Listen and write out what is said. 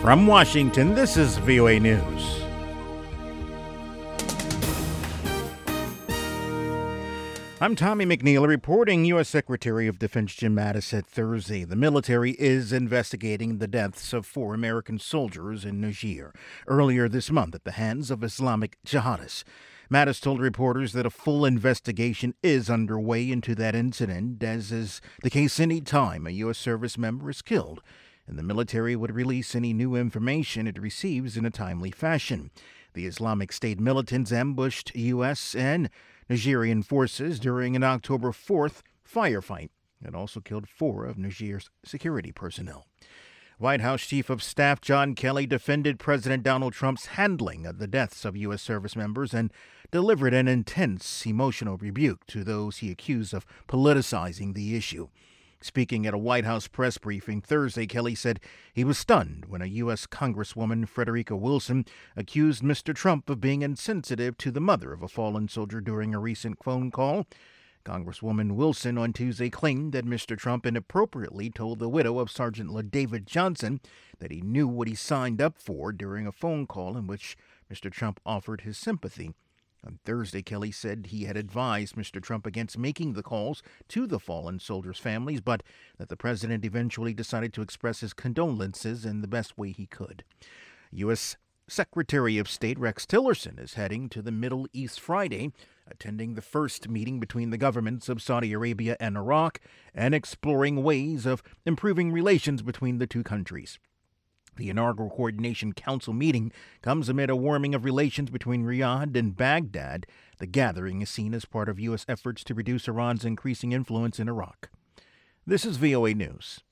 From Washington, this is VOA News. I'm Tommy McNeil reporting. U.S. Secretary of Defense Jim Mattis said Thursday the military is investigating the deaths of 4 American soldiers in Niger earlier this month at the hands of Islamic jihadists. Mattis told reporters that a full investigation is underway into that incident, as is the case any time a U.S. service member is killed, and the military would release any new information it receives in a timely fashion. The Islamic State militants ambushed U.S. and Nigerian forces during an October 4th firefight and also killed 4 of Niger's security personnel. White House Chief of Staff John Kelly defended President Donald Trump's handling of the deaths of U.S. service members and delivered an intense emotional rebuke to those he accused of politicizing the issue. Speaking at a White House press briefing Thursday, Kelly said he was stunned when a U.S. Congresswoman, Frederica Wilson, accused Mr. Trump of being insensitive to the mother of a fallen soldier during a recent phone call. Congresswoman Wilson on Tuesday claimed that Mr. Trump inappropriately told the widow of Sergeant LaDavid Johnson that he knew what he signed up for during a phone call in which Mr. Trump offered his sympathy. On Thursday, Kelly said he had advised Mr. Trump against making the calls to the fallen soldiers' families, but that the president eventually decided to express his condolences in the best way he could. U.S. Secretary of State Rex Tillerson is heading to the Middle East Friday, attending the first meeting between the governments of Saudi Arabia and Iraq and exploring ways of improving relations between the two countries. The inaugural Coordination Council meeting comes amid a warming of relations between Riyadh and Baghdad. The gathering is seen as part of U.S. efforts to reduce Iran's increasing influence in Iraq. This is VOA News.